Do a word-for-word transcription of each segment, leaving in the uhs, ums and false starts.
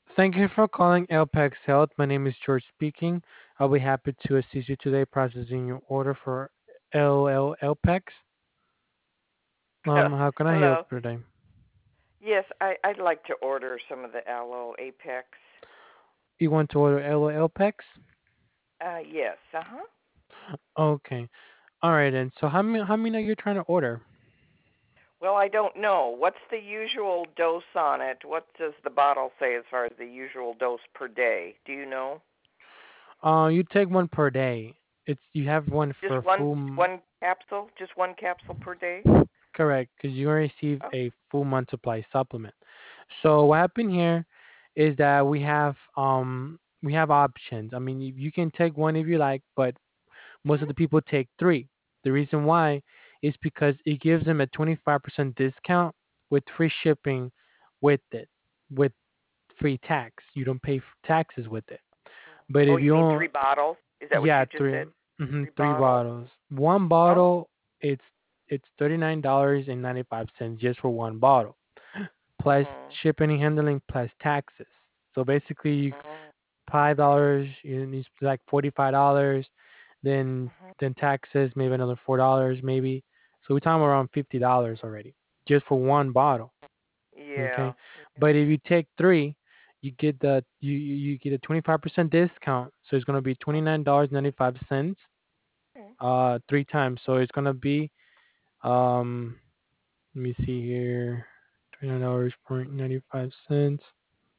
Thank you for calling Elpex Health. My name is George speaking. I'll be happy to assist you today processing your order for L L Elpex. Um, how can I help Hello. you today? Yes, I, I'd like to order some of the Aloe Apex. You want to order L L Elpex? Uh, yes. Uh huh. Okay. All right then. So how many how many are you trying to order? Well, I don't know. What's the usual dose on it? What does the bottle say as far as the usual dose per day? Do you know? Uh, you take one per day. It's you have one Just for one full. m- one capsule? Just one capsule per day? Correct, because you receive Oh. a full month supply supplement. So what happened here is that we have um we have options. I mean, you you can take one if you like, but most of Mhm. the people take three. The reason why is because it gives them a twenty-five percent discount with free shipping with it, with free tax. You don't pay f- taxes with it. But Oh, if you you mean own, three bottles? Is that what yeah, you just three, said? hmm Three three bottles? bottles. One Oh. bottle, it's it's thirty-nine dollars and ninety-five cents just for one bottle, plus Mhm. shipping and handling plus taxes. So basically, you Mhm. five dollars, you need like forty-five dollars, then Mhm. then taxes, maybe another four dollars, maybe. So we're talking around fifty dollars already just for one bottle. Yeah. Okay, but if you take three, you get the you you you get a twenty-five percent discount. So it's gonna be twenty-nine dollars and ninety-five cents Okay. uh three times. So it's gonna be um let me see here, twenty-nine dollars point ninety-five cents.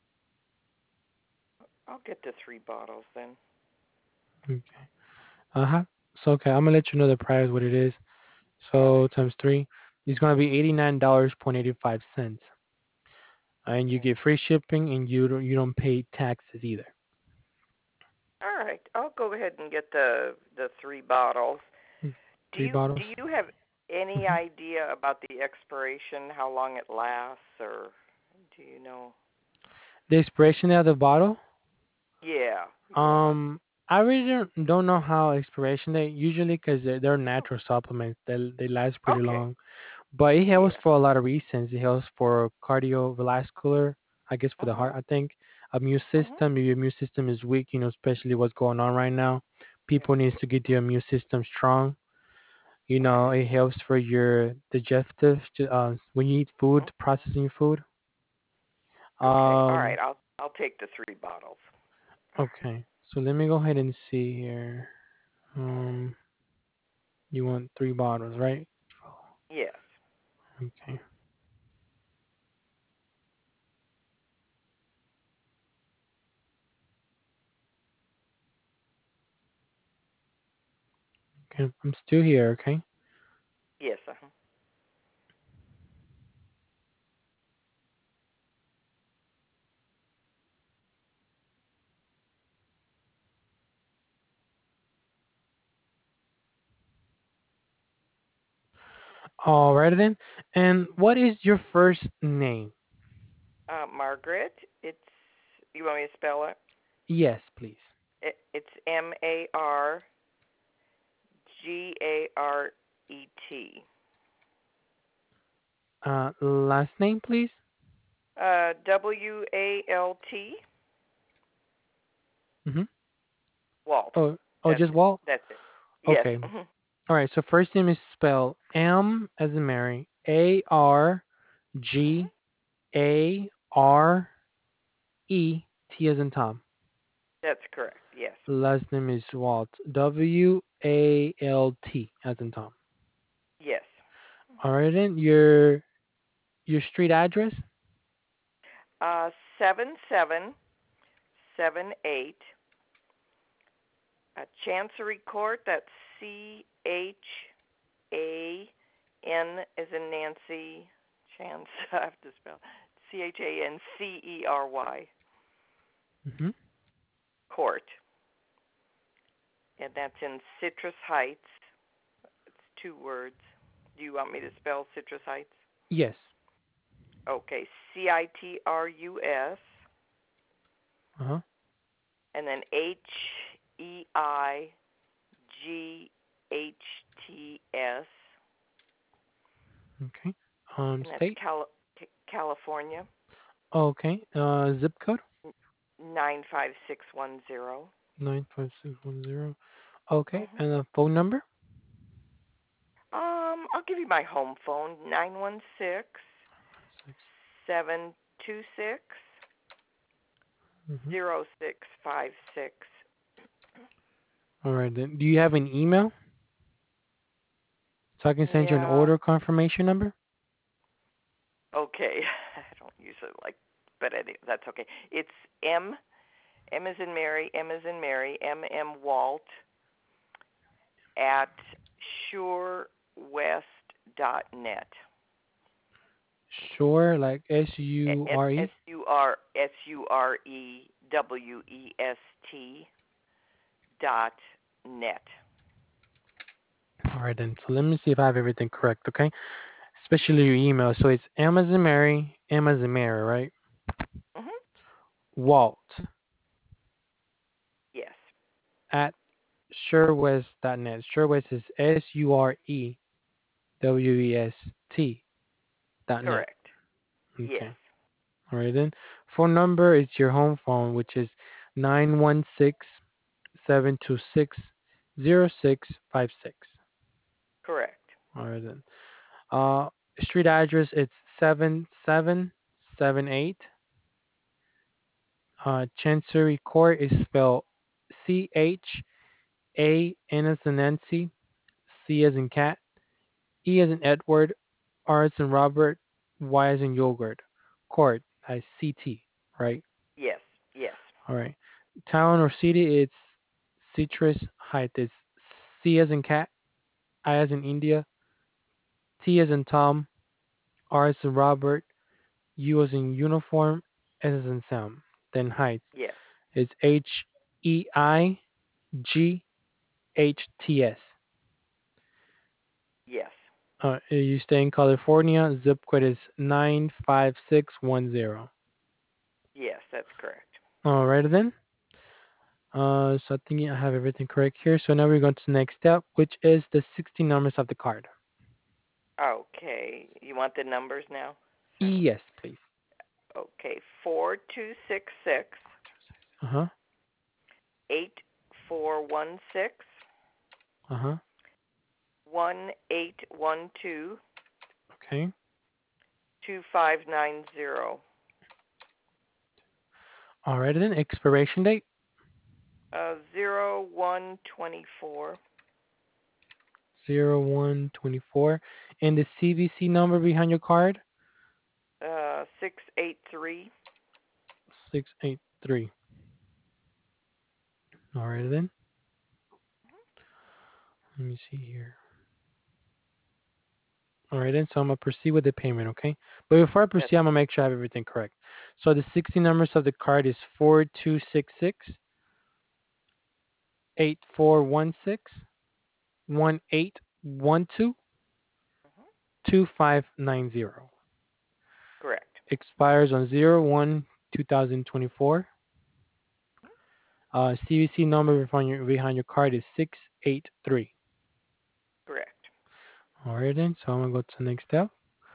I'll get the three bottles then. Okay. Uh-huh. So okay, I'm gonna let you know the price what it is. All So right. times three, it's gonna be eighty-nine dollars point eighty-five cents, and you Okay. get free shipping, and you don't you don't pay taxes either. All right, I'll go ahead and get the the three bottles. Mm, Do Three you do bottles. you have any hmm idea about the expiration, how long it lasts, or do you know? The expiration of the bottle. Yeah, yeah. Um, I really don't, don't know how expiration date usually because they're, they're Oh, natural supplements. They they last pretty okay. long, but it helps Yeah. for a lot of reasons. It helps for cardiovascular, I guess for the Mhm. heart. I think immune Mhm. system. If your immune system is weak, you know, especially what's going on right now, Yeah. people needs to get their immune system strong. You know, Okay. it helps for your digestive. ju- Uh, when you eat food, Mhm. processing food. Okay. All right. Um. I'll I'll take the three bottles. All right. Okay. So let me go ahead and see here. All right. Um. You want three bottles, right? Yes. Okay. Okay. I'm still here. Okay. Yes. Uh-huh. All right then. And what is your first name? Uh, Margaret. It's. You want me to spell it? Yes, please. it it's M A R G A R E T. Uh, last name, please. Uh, W A L T. Mm-hmm. Walt. Oh, oh, That's just it. Walt. That's it. Yes. Okay. Mhm. All right. So first name is spelled M as in Mary, A R Mhm. G A R E T as in Tom. That's correct. Yes. Last name is Walt, W A L T as in Tom. Yes. All right then. Your your street address. Uh, seven seven seven eight. Uh, Chancery Court. That's C H A N as in Nancy. Chance. I have to spell. C H A N C E R Y. Mm-hmm. Court, and that's in Citrus Heights. It's two words. Do you want me to spell Citrus Heights? Yes. Okay, C I T R U S, Uh-huh. and then H E I G H T S, Okay. Um, and that's state. Cal- California. Okay. Uh, zip code. nine five six one zero. Nine five six one zero. Okay, Mhm. and a phone number? Um, I'll give you my home phone, nine one six Six. seven two six Mm-hmm. zero six five six. All right then. Do you have an email so I can send you an Yeah. order confirmation number? Okay. I don't use it like, but anyway, that's okay. It's M M is in Mary, M is in Mary, M M Walt at surewest dot net. Sure, like S U R S E. U R S U R E W E S T dot net. All right then. So let me see if I have everything correct, okay? Especially your email. So it's Amazon Mary, Amazon Mary, right? Mhm. Walt Yes. at surewest dot net. Surewest is S U R E W E S T dot net. Correct. Yes. Okay. All right then. Phone number is your home phone, which is nine one six seven two six zero six five six. Correct. All right then. Uh, street address it's seven seven seven eight. Uh, Chancery Court is spelled C H A N as in Nancy, C as in cat, E as in Edward, R as in Robert, Y as in yogurt. Court, I C T, right? Yes. Yes. All right. Town or city, it's Citrus Heights. It's C as in cat, I as in India, T as in Tom, R as in Robert, U as in uniform, S as in Sam. Then Heights. Yes. It's H E I G H T S. Yes. Uh, you stay in California. Zip code is nine five six one zero. Yes, that's correct. All right then. Uh, so I think I have everything correct here. So now we're going to the next step, which is the sixteen numbers of the card. Okay. You want the numbers now, sir? Yes, please. Okay. Four two six six Uh huh. eight four one six Uh huh. one eight one two Okay. two five nine zero. All right then. Expiration date Uh, zero one twenty four. zero one twenty four, and the C V C number behind your card Uh, six eight three. six eight three. All right then. Let me see here. All right, then. So I'm gonna proceed with the payment, okay? But before I That's proceed, I'm gonna make sure I have everything correct. So the sixteen numbers of the card is four two six six eight four one six one eight one two mhm, two five nine zero. correct. Expires on zero one two thousand twenty-four. Uh, C V C number behind your, behind your card is six eight three. Correct. All right, then. So I'm gonna go to the next step.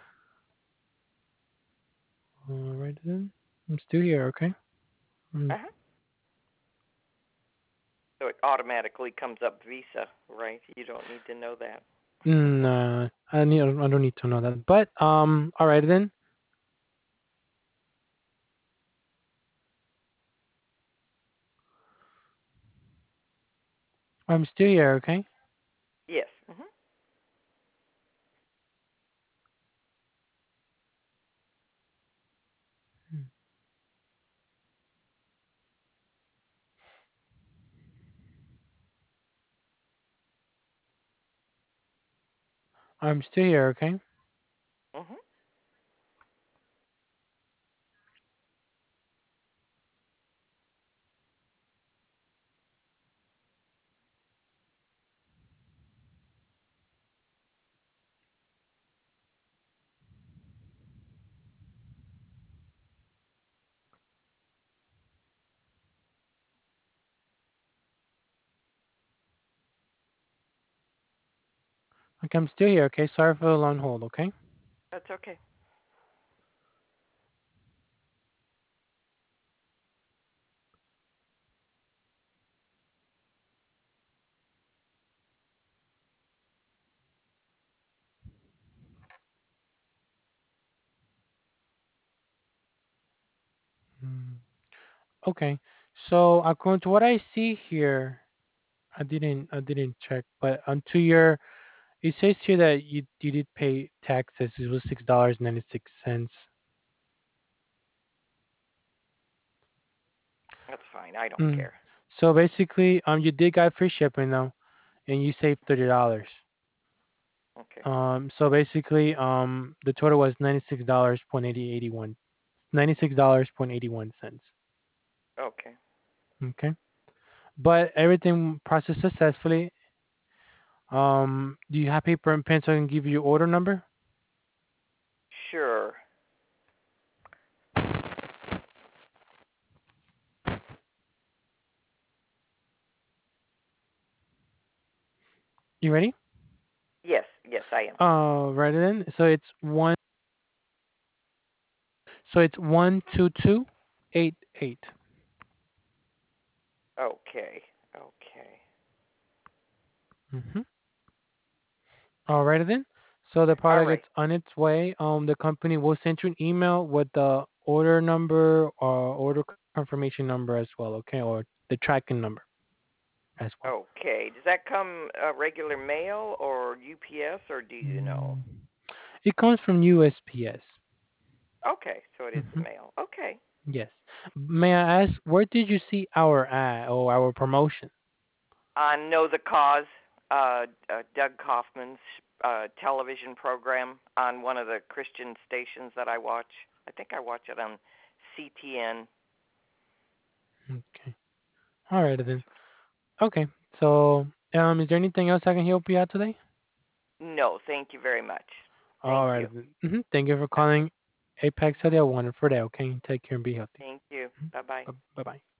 All right, then. I'm still here, okay? Mm, Uh-huh. So it automatically comes up Visa, right? You don't need to know that. Nah, I need. I don't need to know that. But um, all right then. I'm still here, okay? Yes. Hmm. Mm, I'm still here, okay? Hmm. Okay, I'm still here, okay? Sorry for the long hold, okay? That's okay. Mm, okay. So according to what I see here, I didn't I didn't check, but onto your it says here that you you did pay taxes. It was six dollars ninety six cents. That's fine. I don't Mm. care. So basically, um, you did got free shipping though, and you saved thirty dollars. Okay. Um, so basically, um, the total was ninety six dollars point eighty eighty one, ninety six dollars point eighty one cents. Okay. Okay, but everything processed successfully. Um, do you have paper and pen so I can give you your order number? Sure. You ready? Yes. Yes, I am. Uh, right then. So it's one. So it's one two two eight eight. Okay. Okay. Mm-hmm. Alrighty then. So the All product right. is on its way. Um, the company will send you an email with the order number or order confirmation number as well. Okay, or the tracking number as well. Okay. Does that come uh, regular mail or U P S or do you know? Mm. It comes from U S P S. Okay, so it is the Hmm. mail. Okay. Yes. May I ask, where did you see our ad or our promotion? On Know the Cause, uh, uh, Doug Kaufman's uh, television program on one of the Christian stations that I watch. I think I watch it on C T N. Okay. Alrighty then. Okay. So, um, is there anything else I can help you out today? No, thank you very much. Thank you. Alrighty then. Hmm. Thank you for Uh, calling Apex. Have a wonderful day. Okay. Take care and be healthy. Thank you. Bye bye. Bye bye.